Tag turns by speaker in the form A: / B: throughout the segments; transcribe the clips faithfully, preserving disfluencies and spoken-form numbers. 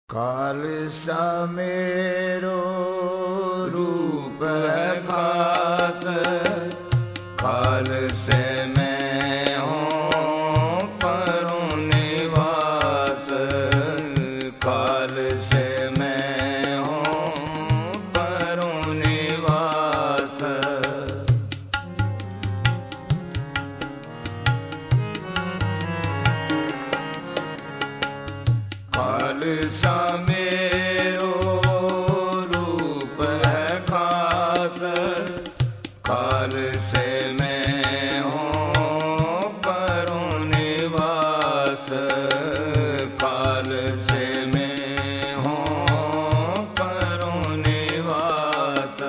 A: ਖਾਲਸਾ ਮੇਰੋ ਰੂਪ ਹੈ ਖਾਸ, ਖਾਲਸੇ ਮੈਂ ਹੂੰ ਪਰਉ ਨਿਵਾਸ। ਖਾਲਸੇ ਮੈਂ ਹੂੰ ਪਰਉ ਨਿਵਾਸ। ਖਾਲਸਾ ਮੇਰੋ ਰੂਪ ਹੈ ਖਾਸ, ਖਾਲਸੇ ਮੈਂ ਹੂੰ ਪਰਉ ਨਿਵਾਸ। ਖਾਲਸੇ ਮੈਂ ਹੂੰ ਪਰਉ ਨਿਵਾਸ।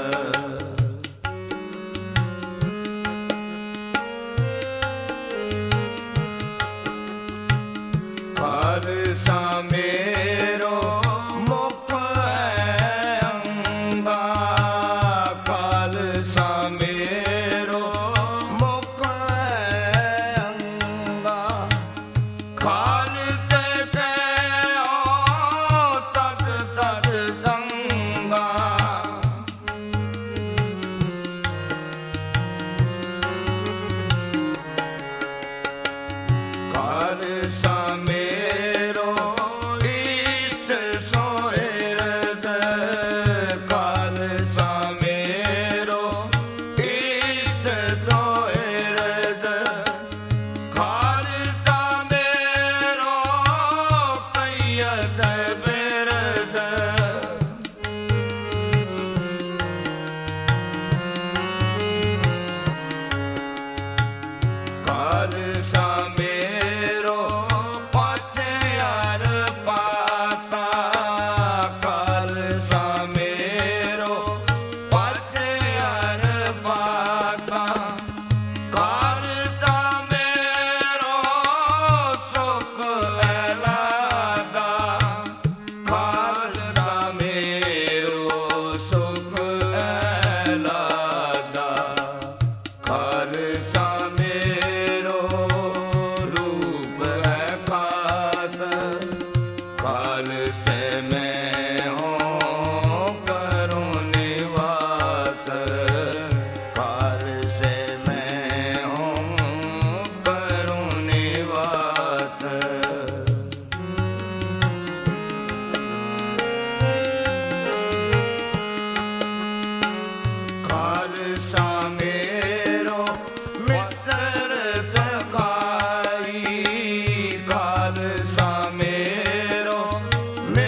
A: ਖਾਲਸਾ ਮੇਰੋ ਮੁਖ ਹੈ ਅੰਗਾ, ਖਾਲਸਾ ਮੇਰੋ ਮੁਖ ਹੈ ਅੰਗਾ। ਖਾਲਸੇ ਕੈ ਹੋ ਸਤ ਸਤ ਸੰਗਾ। ਖਾਲਸਾ ਮੇਰੋ ਈਟ ਸੋਇਰਦ, ਖਾਲਸਾ ਮੇਰੋ ਈਟ ਸੋਇਰਦ। ਖਾਲਸਾ ਮੇਰੋ ਕਈਅਤ ਬਿਰਦ। ਖਾਲਸਾ ਮੇਰੋ ਪਾਚਿਆਰ ਪਾਤਾ, ਖਾਲਸਾ ਮੇਰੋ ਪਾਚਿਆਰ ਪਾਤਾ। ਖਾਲਸਾ ਮੇਰੋ ਸੁਖ ਐਲਾਦਾ, ਖਾਲਸਾ ਮੇਰੋ ਸੁਖ ਐਲਾਦਾ। ਖਾਲਸਾ ਮੇਰੋ ਰੂਪ ਹੈ ਖਾਸ, ਖਾਲਸੇ ਮੈਂ ਹੂੰ ਪਰਉ ਨਿਵਾਸ। ਖਾਲਸੇ ਮੈਂ ਹੂੰ ਪਰਉ ਨਿਵਾਸ। ਖਾਲਸਾ ਮੇਰੋ ਮਿੱਤਰ ਸਖਾਈ, ਖਾਲਸਾ ਮੇਰੋ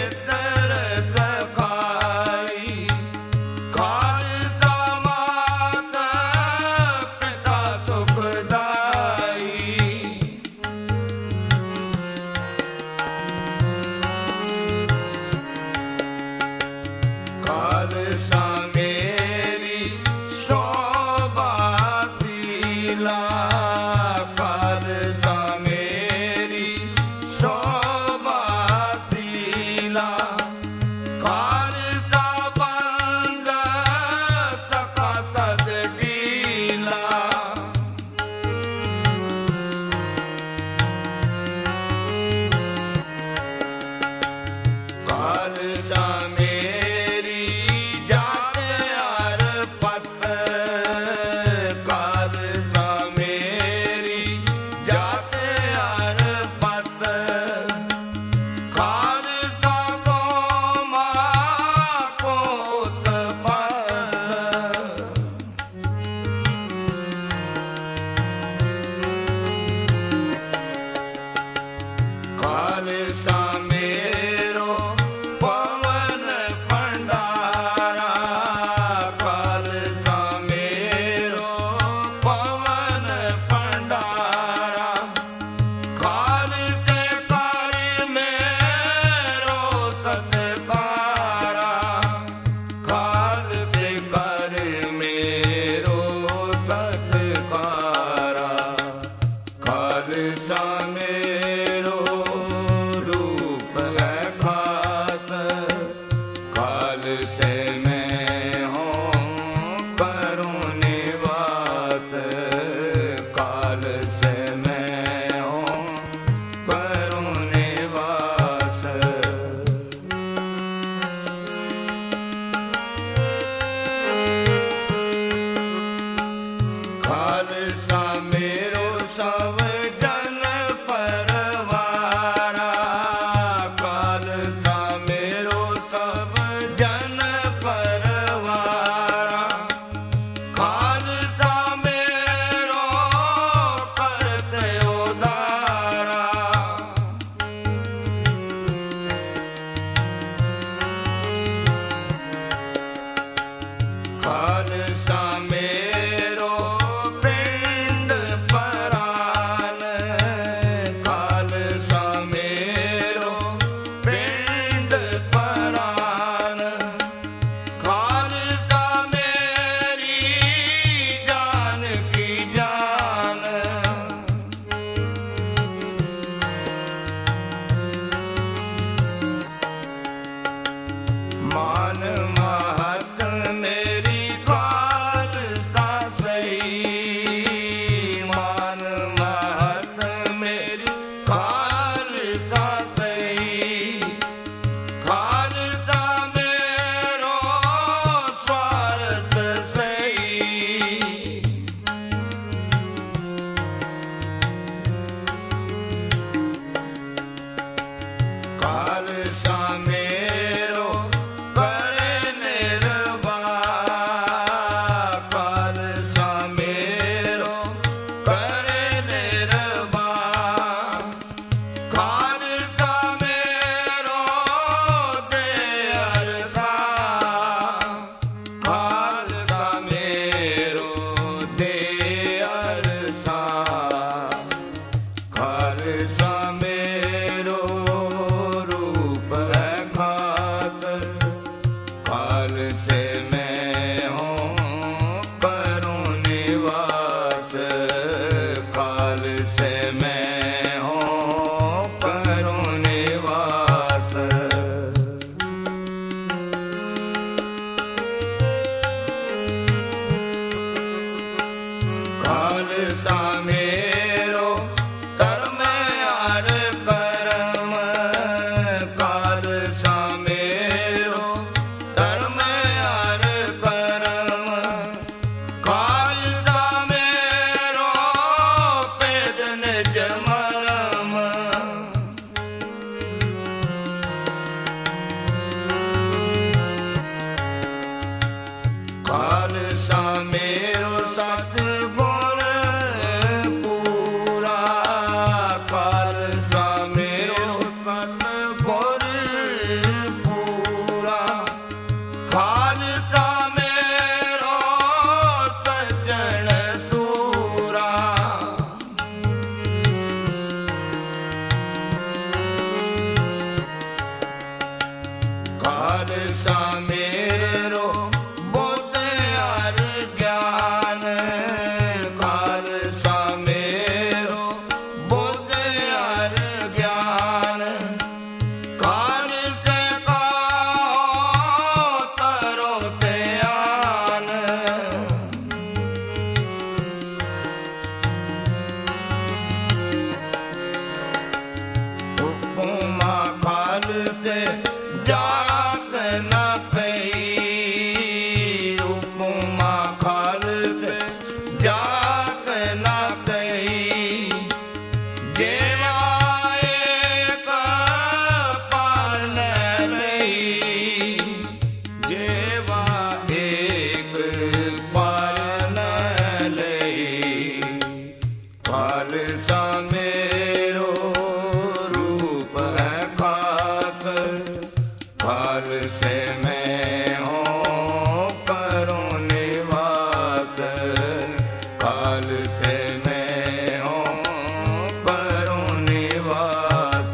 A: से मैं हूँ करूँ निवास, काल से मैं हूँ करूँ निवास।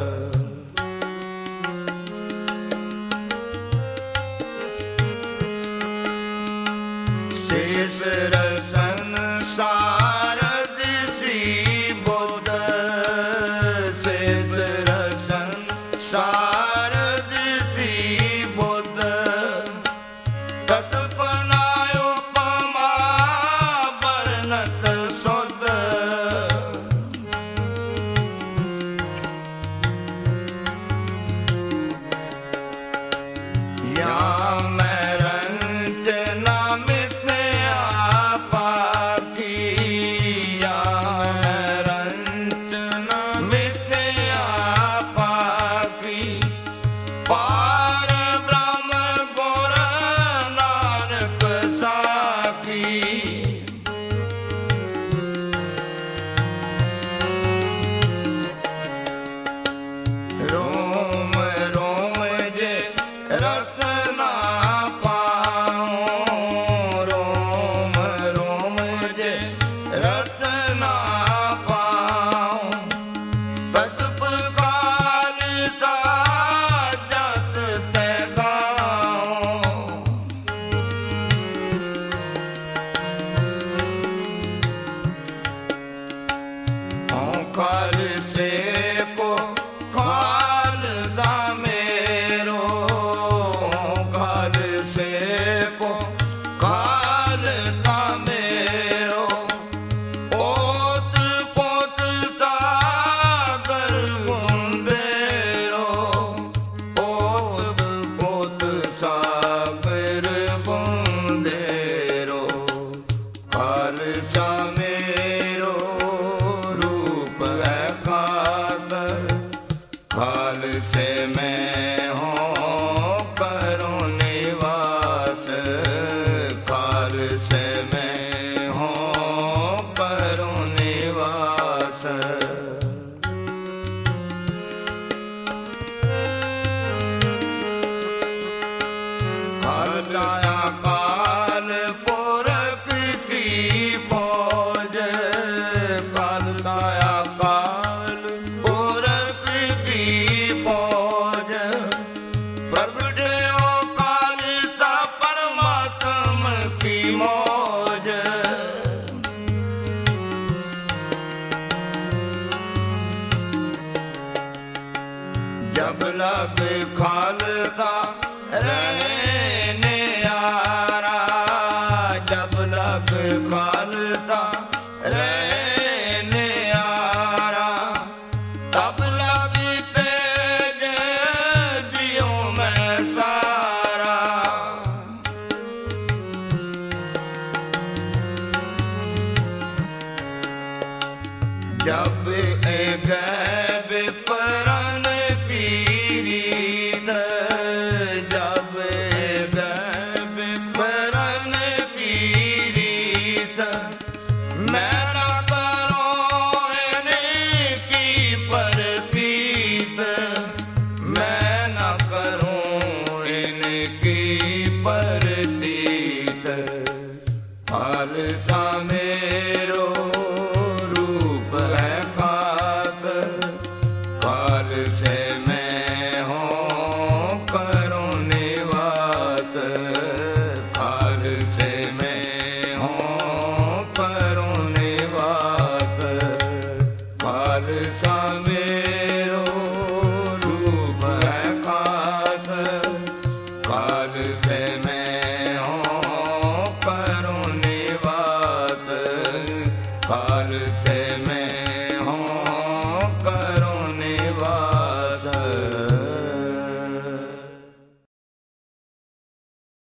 A: शेष रसन सारद सी बुद्ध, शेष रसन सारद सी बुद्ध, तत्पना उपमा वर्णत सुध। या मैं रंज नामित आपा की, या मैं रंज नामित आपा की, पार ब्रह्म गुर नानक साकी। रोम रोम जे रतना पाऊं, रोम रोम जे रतना पाऊं, तत्प काल सा जस ते गाऊं। हूँ काल से को काल दा मेरो, काल से को काल दा मेरो, ओत पोत सागर बुंदेरो, ओत पोत सागर बुंदेरो। काल सा मेरो रूप है खास, काल से मैं हूँ करूँ निवास, काल से मैं हूँ करूँ निवास। काल साया काल पुरख की फौज, काल साया काल पुरख की फौज, प्रगटे हो काल सा परमात्म की मौज। जब लग खालसा रहे